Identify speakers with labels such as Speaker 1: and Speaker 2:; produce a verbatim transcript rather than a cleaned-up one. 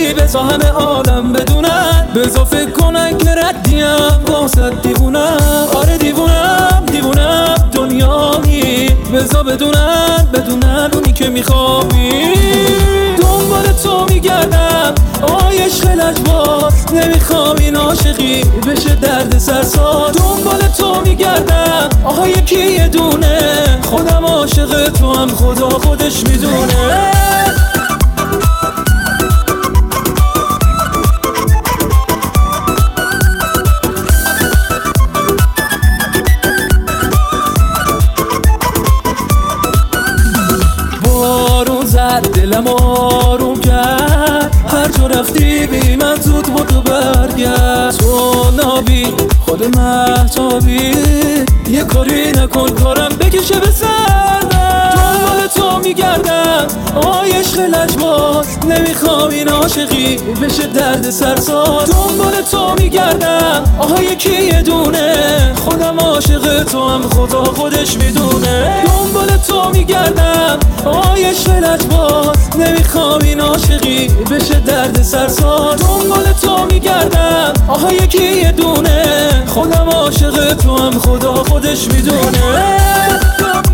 Speaker 1: نداری بزا همه عالم بدونن، بزا فکر کنن که ردیم واسه دیوونم. آره دیوونم دیوونم دنیایی، بزا بدونن بدونن اونی که میخوابی. دنبال تو میگردم آی عشق لجباز، نمیخوام این عاشقی بشه درد سرساز. دنبال تو میگردم آها یکی یه دونه، خودم عاشق تو هم خدا خودش میدونه. بارون زد دلم آروم کرد، هر جا رفتی بی من زود بودو برگرد. تو نابی خود مهتابی، یه کاری نکن کارم بکشه به سردم. دنبال تو میگردم آی عشق لجباز، نمیخوام این عاشقی بشه درد سرساز. دنبال تو میگردم آها یکی یه دونه، خودم عاشق تو هم خدا خودش میدونه. دنبال تو میگردم آی عشق لجباز، نمیخوام این عاشقی بشه درد سرساز. دنبال تو میگردم آها یکی یه دونه، خودم عاشق تو هم خدا خودش میدونه.